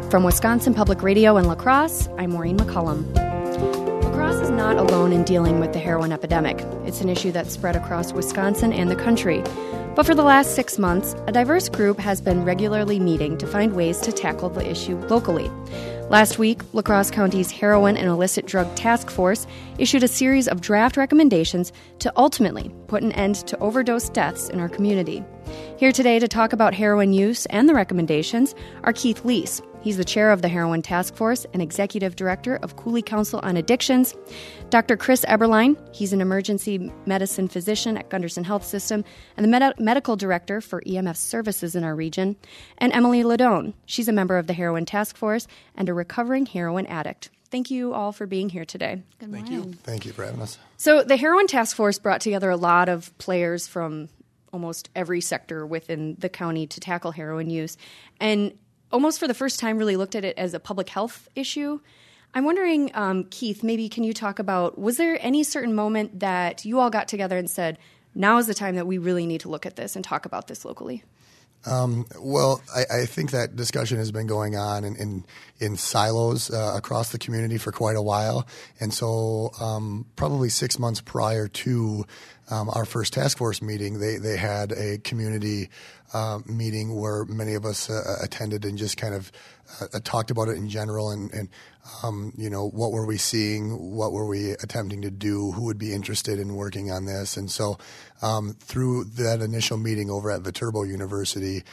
From Wisconsin Public Radio in La Crosse, I'm Maureen McCullum. La Crosse is not alone in dealing with the heroin epidemic. It's an issue that's spread across Wisconsin and the country. But for the last 6 months, a diverse group has been regularly meeting to find ways to tackle the issue locally. Last week, La Crosse County's Heroin and Illicit Drug Task Force issued a series of draft recommendations to ultimately put an end to overdose deaths in our community. Here today to talk about heroin use and the recommendations are Keith Leese. He's the chair of the Heroin Task Force and executive director of Cooley Council on Addictions. Dr. Chris Eberlein, he's an emergency medicine physician at Gunderson Health System and the medical director for EMF services in our region. And Emily Ladone, she's a member of the Heroin Task Force and a recovering heroin addict. Thank you all for being here today. Good morning. Thank you. Thank you for having us. So the Heroin Task Force brought together a lot of players from almost every sector within the county to tackle heroin use, and almost for the first time really looked at it as a public health issue. I'm wondering, Keith, maybe can you talk about, was there any certain moment that you all got together and said, now is the time that we really need to look at this and talk about this locally? Well, I think that discussion has been going on in silos across the community for quite a while. And so probably 6 months prior to our first task force meeting, they had a community meeting where many of us attended and just kind of talked about it in general and what were we seeing, what were we attempting to do, who would be interested in working on this. And so through that initial meeting over at Viterbo University,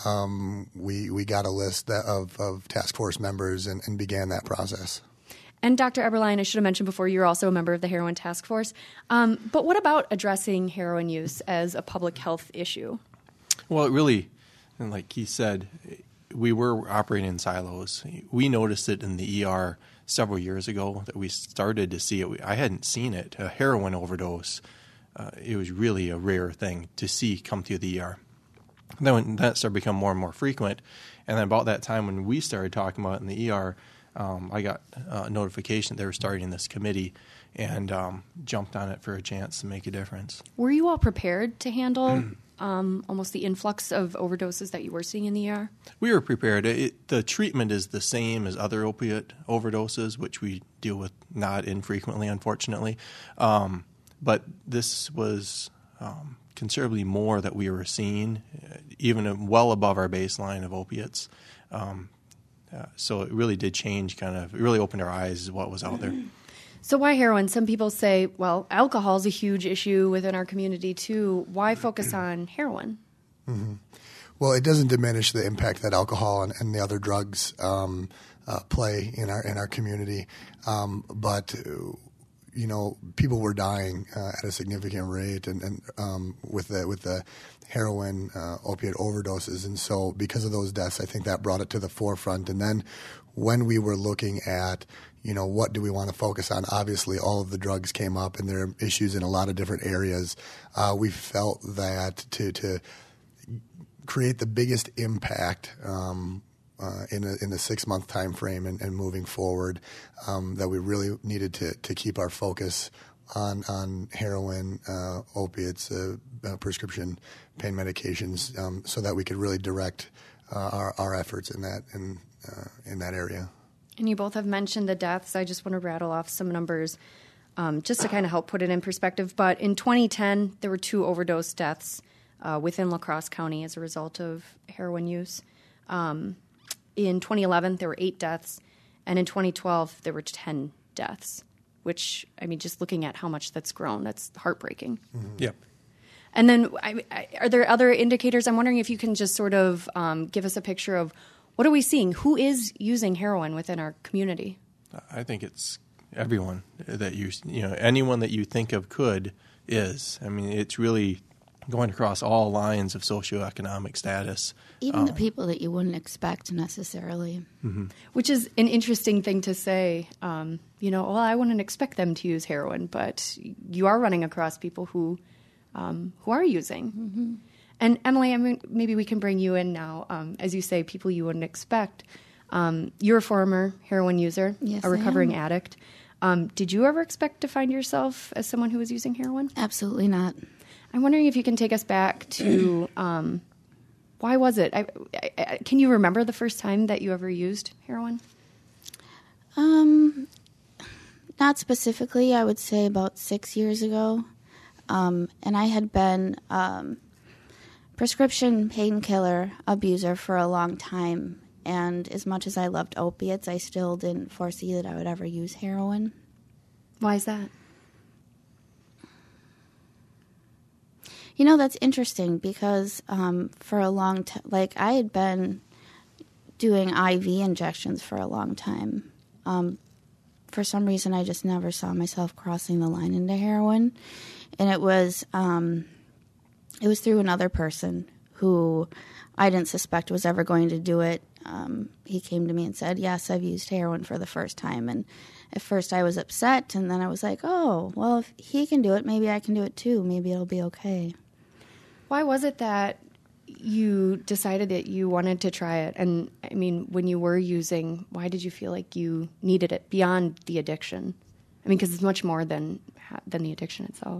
we got a list of task force members and began that process. And Dr. Eberlein, I should have mentioned before, you're also a member of the Heroin Task Force. But what about addressing heroin use as a public health issue? Well, it really, and like Keith said, we were operating in silos. We noticed it in the ER several years ago that we started to see it. I hadn't seen it, a heroin overdose. It was really a rare thing to see come through the ER. Then when that started to become more and more frequent, and then about that time when we started talking about it in the ER, I got a notification that they were starting this committee and jumped on it for a chance to make a difference. Were you all prepared to handle almost the influx of overdoses that you were seeing in the ER? We were prepared. The treatment is the same as other opiate overdoses, which we deal with not infrequently, unfortunately. But this was considerably more that we were seeing, even well above our baseline of opiates. So it really did change it really opened our eyes to what was out there. So why heroin? Some people say, well, alcohol is a huge issue within our community too. Why focus on heroin? Mm-hmm. Well, it doesn't diminish the impact that alcohol and the other drugs play in our community, but people were dying at a significant rate, and with the heroin opiate overdoses, and so because of those deaths, I think that brought it to the forefront. And then when we were looking at what do we want to focus on? Obviously, all of the drugs came up, and there are issues in a lot of different areas. We felt that to create the biggest impact in a 6 month time frame and moving forward, that we really needed to keep our focus on heroin, opiates, prescription pain medications, so that we could really direct our efforts in that area. And you both have mentioned the deaths. I just want to rattle off some numbers just to kind of help put it in perspective. But in 2010, there were 2 overdose deaths within La Crosse County as a result of heroin use. In 2011, there were 8 deaths. And in 2012, there were 10 deaths, which, just looking at how much that's grown, that's heartbreaking. Mm-hmm. Yep. And then are there other indicators? I'm wondering if you can just sort of give us a picture of what are we seeing? Who is using heroin within our community? I think it's everyone that anyone that you think of is. It's really going across all lines of socioeconomic status. Even the people that you wouldn't expect necessarily. Mm-hmm. Which is an interesting thing to say. I wouldn't expect them to use heroin, but you are running across people who are using. Mm-hmm. And Emily, maybe we can bring you in now. As you say, people you wouldn't expect. You're a former heroin user, yes, a recovering addict. Did you ever expect to find yourself as someone who was using heroin? Absolutely not. I'm wondering if you can take us back to Why was it? Can you remember the first time that you ever used heroin? Not specifically. I would say about 6 years ago. And I had been prescription painkiller abuser for a long time. And as much as I loved opiates, I still didn't foresee that I would ever use heroin. Why is that? You know, that's interesting because for a long time, like I had been doing IV injections for a long time. For some reason, I just never saw myself crossing the line into heroin. And it was through another person who I didn't suspect was ever going to do it. He came to me and said, yes, I've used heroin for the first time. And at first I was upset, and then I was like, oh, well, if he can do it, maybe I can do it too. Maybe it'll be okay. Why was it that you decided that you wanted to try it? And, I mean, when you were using, why did you feel like you needed it beyond the addiction? I mean, because it's much more than the addiction itself.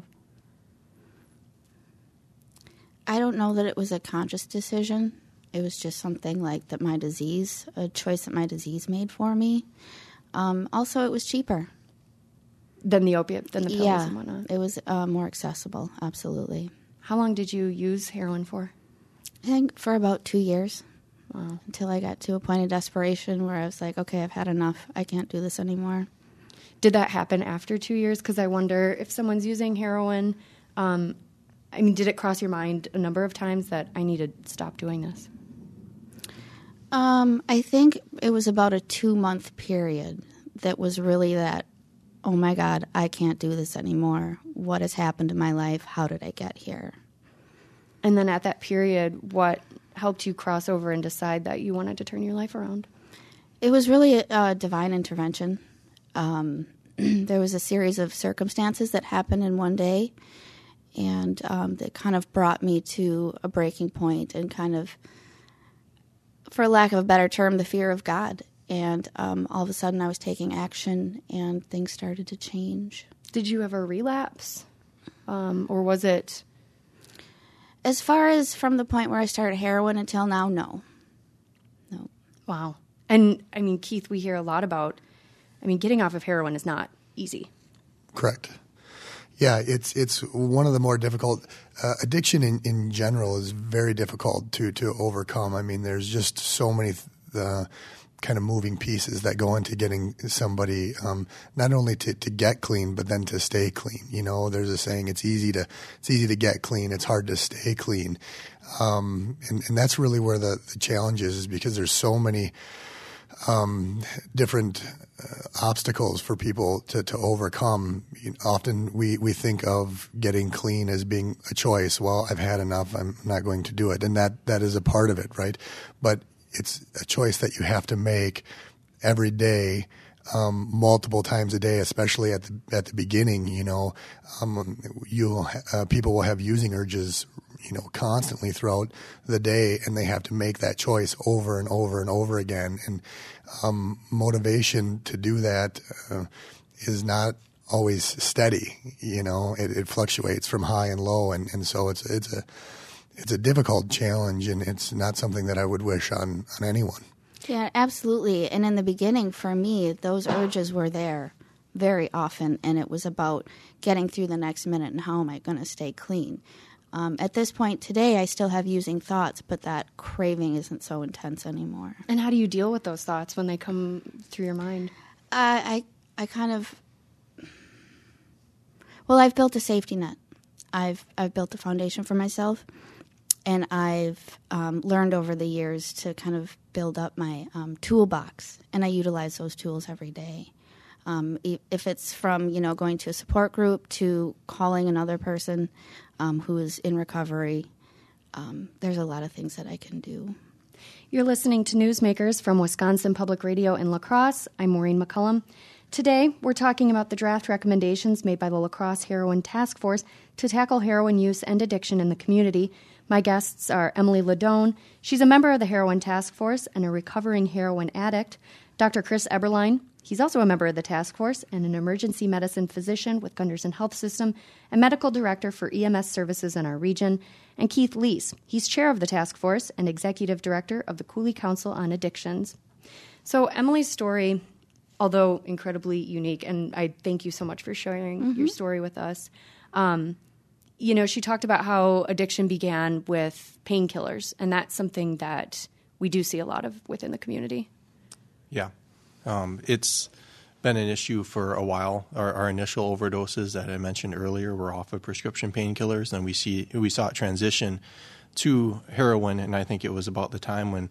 I don't know that it was a conscious decision. It was just something like that my disease, a choice that my disease made for me. Also, it was cheaper. Than the opiate, than the pills and whatnot? It was more accessible, absolutely. How long did you use heroin for? I think for about 2 years. Wow. Until I got to a point of desperation where I was like, okay, I've had enough. I can't do this anymore. Did that happen after 2 years? Because I wonder if someone's using heroin, I mean, did it cross your mind a number of times that I need to stop doing this? I think it was about a 2-month period that was really that, oh my God, I can't do this anymore. What has happened to my life? How did I get here? And then at that period, what helped you cross over and decide that you wanted to turn your life around? It was really a divine intervention. There was a series of circumstances that happened in one day, and that kind of brought me to a breaking point and kind of, for lack of a better term, the fear of God. And all of a sudden I was taking action and things started to change. Did you ever relapse? Or was it? As far as from the point where I started heroin until now, no. No. Wow. And, I mean, Keith, we hear a lot about, I mean, getting off of heroin is not easy. Correct. Yeah, it's one of the more difficult. Addiction in general is very difficult to overcome. I mean, there's just so many kind of moving pieces that go into getting somebody not only to get clean, but then to stay clean. You know, there's a saying: it's easy to get clean, it's hard to stay clean, and that's really where the challenge is because there's so many different obstacles for people to overcome. Often we think of getting clean as being a choice. Well, I've had enough, I'm not going to do it. And that is a part of it, right? But it's a choice that you have to make every day, multiple times a day, especially at the beginning. You know, people will have using urges, you know, constantly throughout the day, and they have to make that choice over and over and over again. And motivation to do that is not always steady. You know, it fluctuates from high and low, and so it's a difficult challenge, and it's not something that I would wish on anyone. Yeah, absolutely. And in the beginning, for me, those urges were there very often, and it was about getting through the next minute and how am I going to stay clean. At this point today, I still have using thoughts, but that craving isn't so intense anymore. And how do you deal with those thoughts when they come through your mind? I kind of, well, I've built a safety net. I've built a foundation for myself, and I've learned over the years to kind of build up my toolbox, and I utilize those tools every day. If it's from, you know, going to a support group to calling another person who is in recovery, there's a lot of things that I can do. You're listening to Newsmakers from Wisconsin Public Radio in La Crosse. I'm Maureen McCullum. Today, we're talking about the draft recommendations made by the La Crosse Heroin Task Force to tackle heroin use and addiction in the community. My guests are Emily Ladone. She's a member of the Heroin Task Force and a recovering heroin addict. Dr. Chris Eberlein, he's also a member of the task force and an emergency medicine physician with Gunderson Health System and medical director for EMS services in our region. And Keith Lees, he's chair of the task force and executive director of the Coulee Council on Addictions. So Emily's story, although incredibly unique, and I thank you so much for sharing your story with us. She talked about how addiction began with painkillers, and that's something that we do see a lot of within the community. Yeah. It's been an issue for a while. Our initial overdoses that I mentioned earlier were off of prescription painkillers, and we saw it transition to heroin, and I think it was about the time when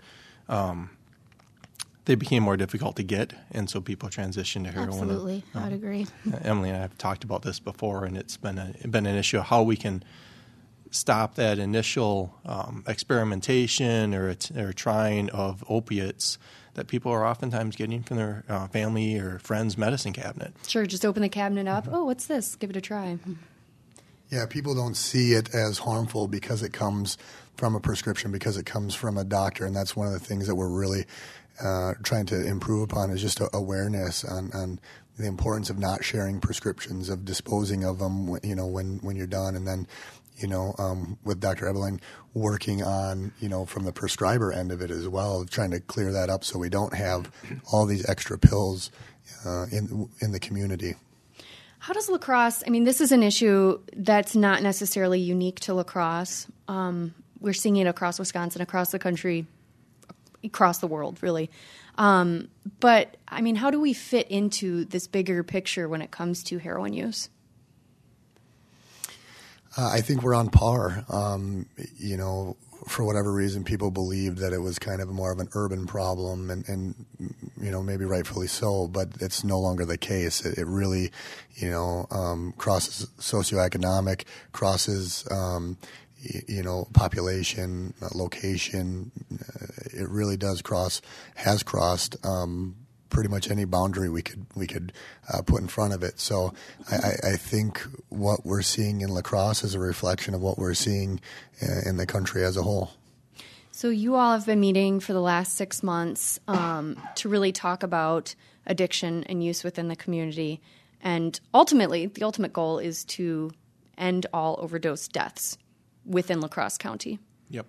they became more difficult to get, and so people transitioned to heroin. Absolutely, I would agree. Emily and I have talked about this before, and it's been an issue of how we can stop that initial experimentation or trying of opiates that people are oftentimes getting from their family or friends' medicine cabinet. Sure, just open the cabinet up. Oh, what's this? Give it a try. Yeah, people don't see it as harmful because it comes from a prescription, because it comes from a doctor, and that's one of the things that we're really trying to improve upon is just awareness on the importance of not sharing prescriptions, of disposing of them, when you're done, and then, with Dr. Eberlein working on, from the prescriber end of it as well, trying to clear that up so we don't have all these extra pills in the community. How does La Crosse, this is an issue that's not necessarily unique to La Crosse. We're seeing it across Wisconsin, across the country, across the world, really. But, how do we fit into this bigger picture when it comes to heroin use? I think we're on par. For whatever reason, people believed that it was kind of more of an urban problem, and maybe rightfully so, but it's no longer the case. It really, crosses socioeconomic, crosses, population, location. It really has crossed pretty much any boundary we could put in front of it. So I think what we're seeing in La Crosse is a reflection of what we're seeing in the country as a whole. So you all have been meeting for the last 6 months to really talk about addiction and use within the community. And ultimately, the ultimate goal is to end all overdose deaths within La Crosse County. Yep.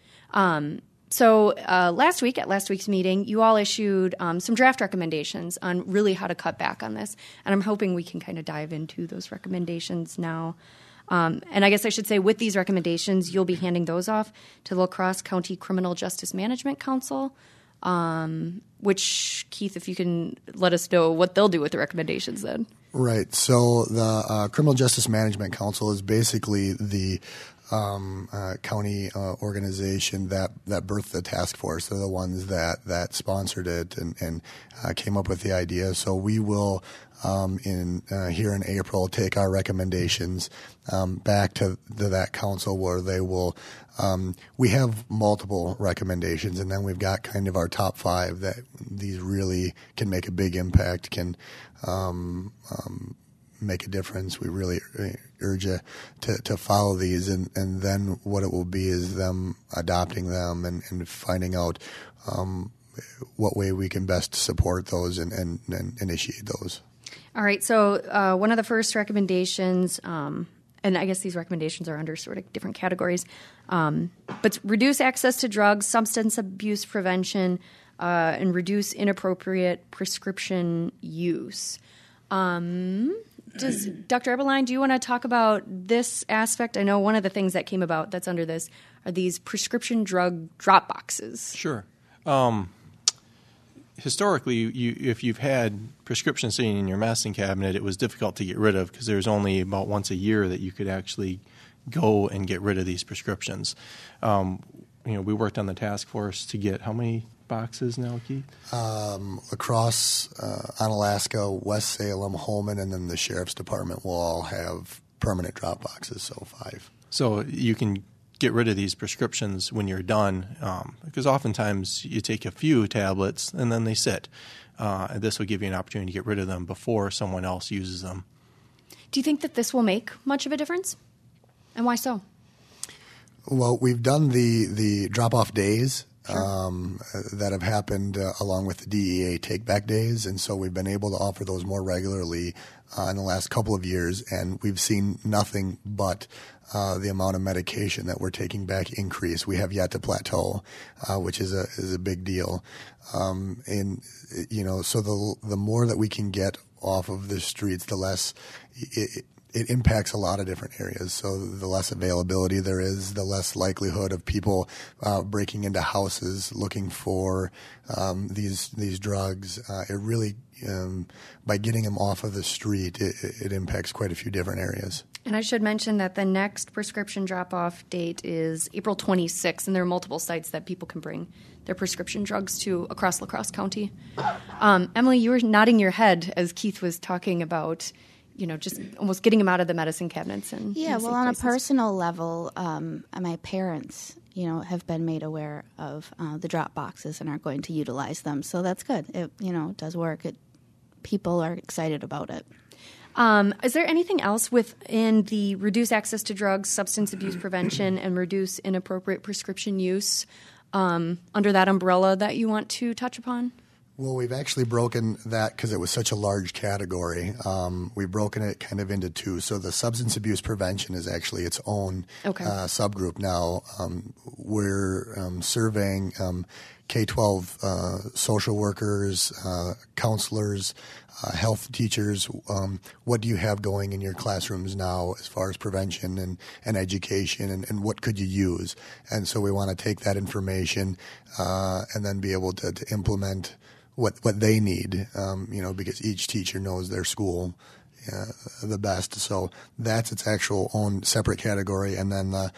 So last week, at last week's meeting, you all issued some draft recommendations on really how to cut back on this. And I'm hoping we can kind of dive into those recommendations now. And I guess I should say with these recommendations, you'll be handing those off to the La Crosse County Criminal Justice Management Council, which, Keith, if you can let us know what they'll do with the recommendations then. Right. So the Criminal Justice Management Council is basically the county organization that birthed the task force. They're the ones that sponsored it and came up with the idea. So we will here in April take our recommendations back to that council where they will. We have multiple recommendations, and then we've got kind of our top 5 that these really can make a big impact, can make a difference. We really urge you to follow these, and then what it will be is them adopting them and finding out what way we can best support those and initiate those. All right, so one of the first recommendations, and I guess these recommendations are under sort of different categories, but reduce access to drugs, substance abuse prevention, and reduce inappropriate prescription use. Does Dr. Eberlein, do you want to talk about this aspect? I know one of the things that came about that's under this are these prescription drug drop boxes. Sure. Historically, if you've had prescriptions sitting in your medicine cabinet, it was difficult to get rid of because there's only about once a year that you could actually go and get rid of these prescriptions. We worked on the task force to get how many boxes now, Keith? La Crosse, Onalaska, West Salem, Holmen, and then the Sheriff's Department will all have permanent drop boxes, so 5. So you can get rid of these prescriptions when you're done, because oftentimes you take a few tablets and then they sit. And this will give you an opportunity to get rid of them before someone else uses them. Do you think that this will make much of a difference? And why so? Well, we've done the drop-off days that have happened along with the DEA take-back days, and so we've been able to offer those more regularly in the last couple of years, and we've seen nothing but the amount of medication that we're taking back increase. We have yet to plateau, which is a big deal. And so the more that we can get off of the streets, the less it impacts a lot of different areas. So the less availability there is, the less likelihood of people breaking into houses looking for these drugs. It really, by getting them off of the street, it impacts quite a few different areas. And I should mention that the next prescription drop-off date is April 26th, and there are multiple sites that people can bring their prescription drugs to across La Crosse County. Emily, you were nodding your head as Keith was talking about, just almost getting them out of the medicine cabinets. And well, on a personal level, my parents, have been made aware of the drop boxes and are going to utilize them. So that's good. It does work. People are excited about it. Is there anything else within the reduce access to drugs, substance abuse prevention, and reduce inappropriate prescription use under that umbrella that you want to touch upon? Well, we've actually broken that because it was such a large category. We've broken it kind of into two. So the substance abuse prevention is actually its own subgroup now. We're surveying K-12 social workers, counselors, health teachers. What do you have going in your classrooms now as far as prevention and education, and what could you use? And so we want to take that information and then be able to implement what they need, because each teacher knows their school the best. So that's its actual own separate category. And then the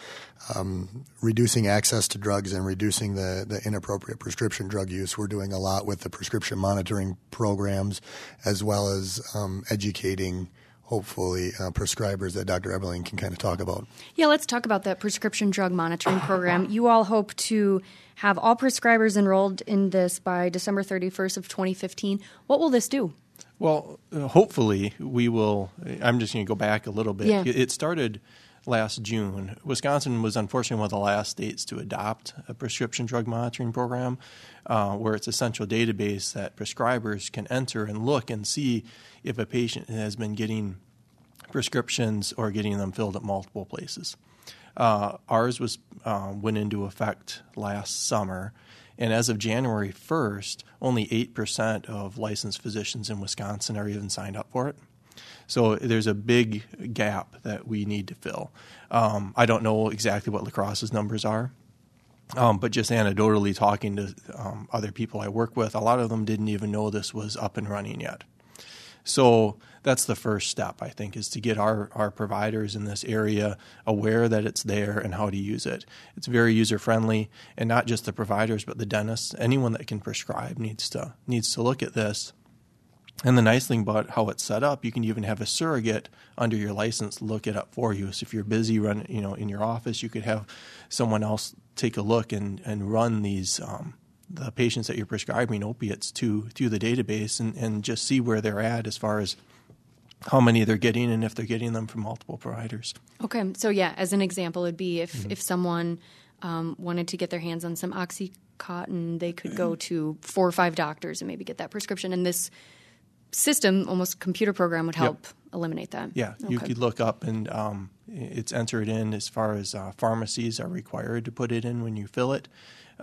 reducing access to drugs and reducing the inappropriate prescription drug use. We're doing a lot with the prescription monitoring programs, as well as educating, hopefully, prescribers that Dr. Eberling can kind of talk about. Yeah, let's talk about that prescription drug monitoring program. You all hope to have all prescribers enrolled in this by December 31st of 2015. What will this do? Well, hopefully we will. I'm just going to go back a little bit. Yeah. It started last June. Wisconsin was unfortunately one of the last states to adopt a prescription drug monitoring program, where it's a central database that prescribers can enter and look and see if a patient has been getting prescriptions or getting them filled at multiple places. Ours went into effect last summer, and as of January 1st, only 8% of licensed physicians in Wisconsin are even signed up for it. So there's a big gap that we need to fill. I don't know exactly what La Crosse's numbers are, but just anecdotally talking to other people I work with, a lot of them didn't even know this was up and running yet. So that's the first step, I think, is to get our providers in this area aware that it's there and how to use it. It's very user-friendly, and not just the providers, but the dentists. Anyone that can prescribe needs to look at this. And the nice thing about how it's set up, you can even have a surrogate under your license look it up for you. So if you're busy running, in your office, you could have someone else take a look and run these the patients that you're prescribing opiates to the database and just see where they're at as far as how many they're getting and if they're getting them from multiple providers. Okay. So, as an example, it'd be if someone wanted to get their hands on some OxyContin, they could go to 4 or 5 doctors and maybe get that prescription. And this system, almost computer program, would help eliminate that. Yeah. Okay. You could look up and it's entered in as far as pharmacies are required to put it in when you fill it.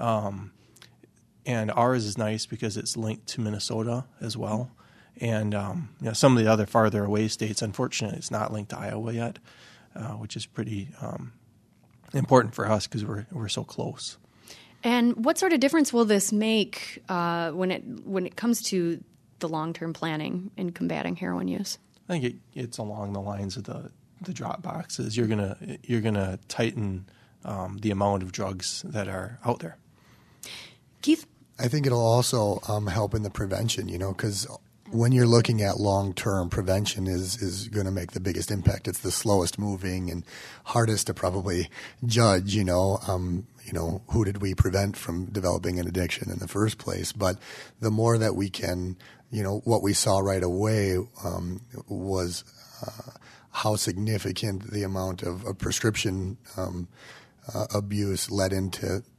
And ours is nice because it's linked to Minnesota as well. And some of the other farther away states, unfortunately, it's not linked to Iowa yet, which is pretty important for us because we're so close. And what sort of difference will this make when it comes to the long-term planning in combating heroin use? I think it's along the lines of the drop boxes. You're gonna tighten the amount of drugs that are out there. Keith? I think it'll also help in the prevention, because when you're looking at long-term, prevention is going to make the biggest impact. It's the slowest moving and hardest to probably judge, who did we prevent from developing an addiction in the first place. But the more that we can, what we saw right away was how significant the amount of prescription abuse led into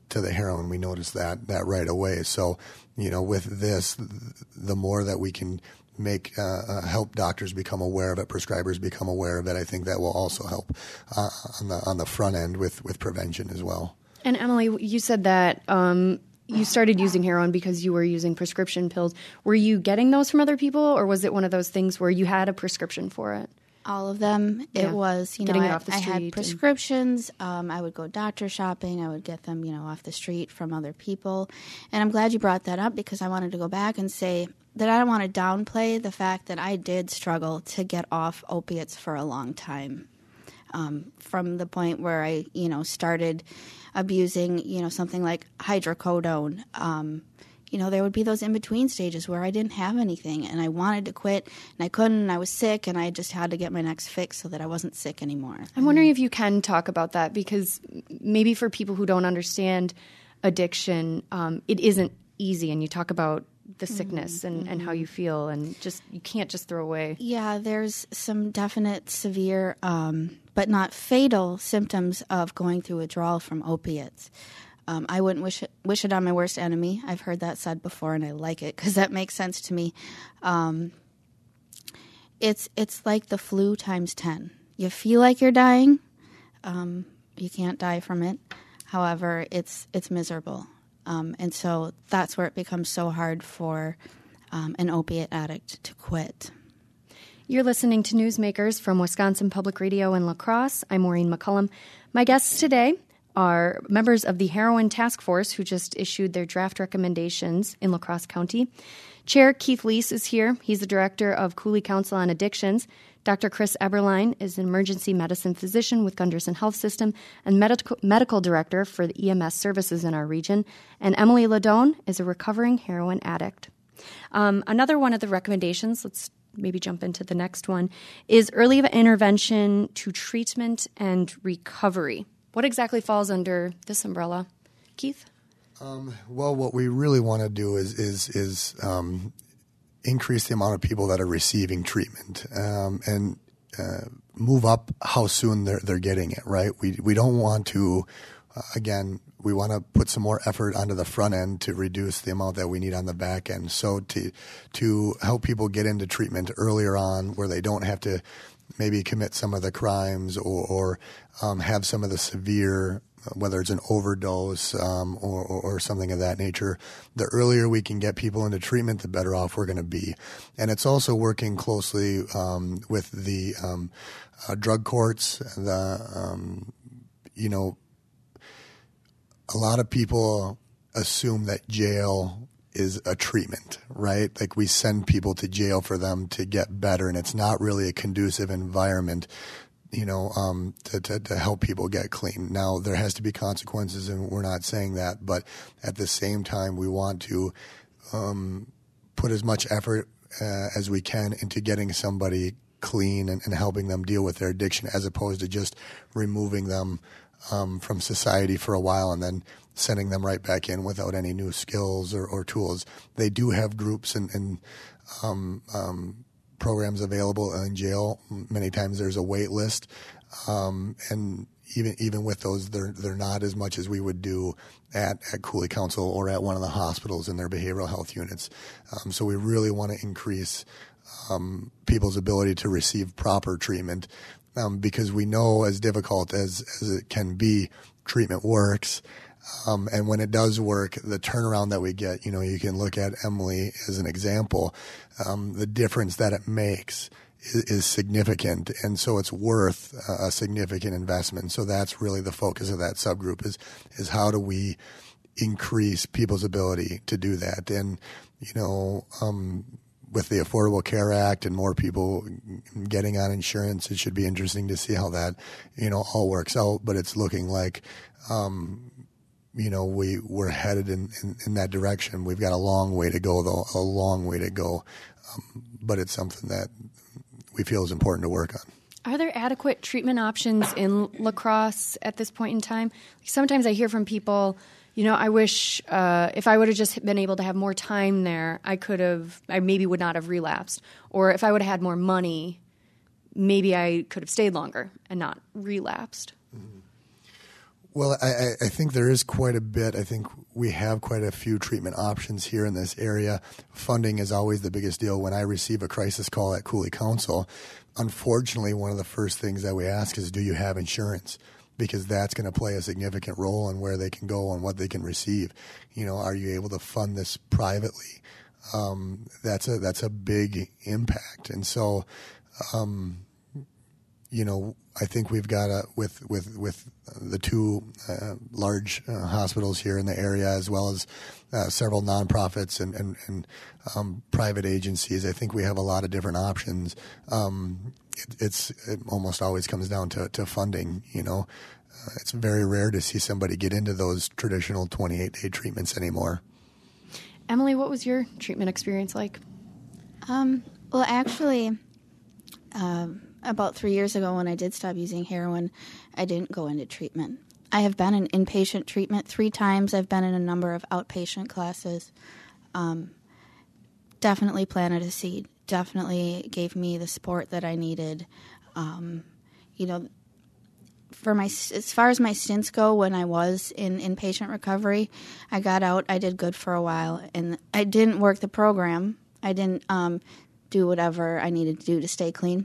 to the heroin. We noticed that right away. So, with this, the more that we can make help doctors become aware of it, prescribers become aware of it, I think that will also help on the front end with prevention as well. And Emily, you said that you started using heroin because you were using prescription pills. Were you getting those from other people, or was it one of those things where you had a prescription for it? All of them. Yeah. It was, Getting it off the I street had prescriptions. I would go doctor shopping. I would get them, off the street from other people. And I'm glad you brought that up, because I wanted to go back and say that I don't want to downplay the fact that I did struggle to get off opiates for a long time. From the point where I, started abusing, something like hydrocodone. There would be those in-between stages where I didn't have anything and I wanted to quit and I couldn't, and I was sick, and I just had to get my next fix so that I wasn't sick anymore. I'm wondering if you can talk about that, because maybe for people who don't understand addiction, it isn't easy, and you talk about the sickness and how you feel, and just you can't just throw away. Yeah, there's some definite severe but not fatal symptoms of going through withdrawal from opiates. I wouldn't wish it on my worst enemy. I've heard that said before, and I like it because that makes sense to me. It's like the flu times 10. You feel like you're dying. You can't die from it. However, it's miserable. And so that's where it becomes so hard for an opiate addict to quit. You're listening to Newsmakers from Wisconsin Public Radio in La Crosse. I'm Maureen McCullum. My guests today are members of the Heroin Task Force, who just issued their draft recommendations in La Crosse County. Chair Keith Leese is here. He's the director of Cooley Council on Addictions. Dr. Chris Eberlein is an emergency medicine physician with Gunderson Health System and medical director for the EMS services in our region. And Emily Ladone is a recovering heroin addict. Another one of the recommendations, let's maybe jump into the next one, is early intervention to treatment and recovery. What exactly falls under this umbrella? Keith? Well, what we really want to do is increase the amount of people that are receiving treatment and move up how soon they're getting it, right? We don't want to, again, we want to put some more effort onto the front end to reduce the amount that we need on the back end. So to help people get into treatment earlier on, where they don't have to maybe commit some of the crimes or have some of the severe, whether it's an overdose or something of that nature. The earlier we can get people into treatment, the better off we're going to be. And it's also working closely with the drug courts. A lot of people assume that jail is a treatment, right? Like we send people to jail for them to get better, and it's not really a conducive environment, to help people get clean. Now, there has to be consequences, and we're not saying that, but at the same time, we want to put as much effort as we can into getting somebody clean and helping them deal with their addiction, as opposed to just removing them from society for a while and then sending them right back in without any new skills or tools. They do have groups and programs available in jail. Many times there's a wait list, and even with those, they're not as much as we would do at Cooley Council or at one of the hospitals in their behavioral health units. So we really want to increase people's ability to receive proper treatment, because we know, as difficult as it can be, treatment works. And when it does work, the turnaround that we get, you can look at Emily as an example. The difference that it makes is significant, and so it's worth a significant investment. So that's really the focus of that subgroup is how do we increase people's ability to do that. And, with the Affordable Care Act and more people getting on insurance, it should be interesting to see how that, all works out. But it's looking like, we're headed in that direction. We've got a long way to go, though, a long way to go. But it's something that we feel is important to work on. Are there adequate treatment options in La Crosse at this point in time? Sometimes I hear from people, I wish if I would have just been able to have more time there, I maybe would not have relapsed. Or if I would have had more money, maybe I could have stayed longer and not relapsed. Well, I think there is quite a bit. I think we have quite a few treatment options here in this area. Funding is always the biggest deal. When I receive a crisis call at Cooley Council, unfortunately, one of the first things that we ask is, do you have insurance? Because that's going to play a significant role in where they can go and what they can receive. Are you able to fund this privately? That's a big impact. And so, I think we've got with the two large hospitals here in the area, as well as several nonprofits and private agencies. I think we have a lot of different options. It almost always comes down to funding. It's very rare to see somebody get into those traditional 28-day treatments anymore. Emily, what was your treatment experience like? Well, actually, about 3 years ago when I did stop using heroin, I didn't go into treatment. I have been in inpatient treatment 3 times. I've been in a number of outpatient classes. Definitely planted a seed. Definitely gave me the support that I needed. As far as my stints go, when I was in inpatient recovery, I got out. I did good for a while, and I didn't work the program. I didn't do whatever I needed to do to stay clean.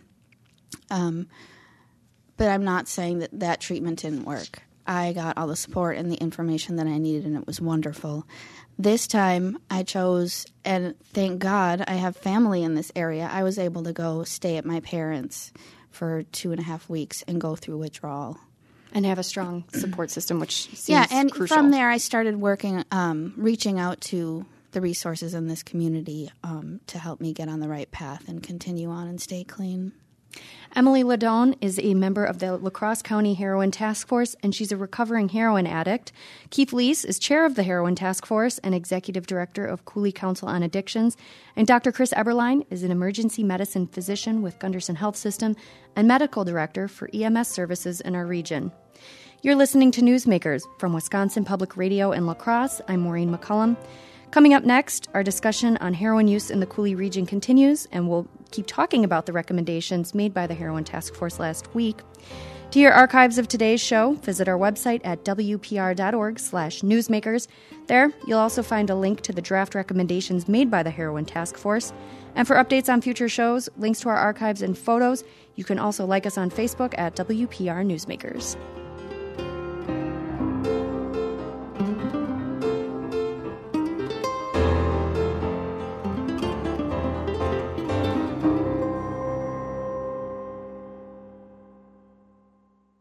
But I'm not saying that treatment didn't work. I got all the support and the information that I needed, and it was wonderful. This time I chose, and thank God I have family in this area, I was able to go stay at my parents' for 2.5 weeks and go through withdrawal. And have a strong support system, which seems and crucial. From there I started working, reaching out to the resources in this community to help me get on the right path and continue on and stay clean. Emily Ladone is a member of the La Crosse County Heroin Task Force, and she's a recovering heroin addict. Keith Lease is chair of the Heroin Task Force and executive director of Cooley Council on Addictions. And Dr. Chris Eberlein is an emergency medicine physician with Gunderson Health System and medical director for EMS services in our region. You're listening to Newsmakers from Wisconsin Public Radio in La Crosse. I'm Maureen McCullum. Coming up next, our discussion on heroin use in the Cooley region continues, and we'll keep talking about the recommendations made by the Heroin Task Force last week. To hear archives of today's show, visit our website at wpr.org/newsmakers. There, you'll also find a link to the draft recommendations made by the Heroin Task Force. And for updates on future shows, links to our archives and photos, you can also like us on Facebook at WPR Newsmakers.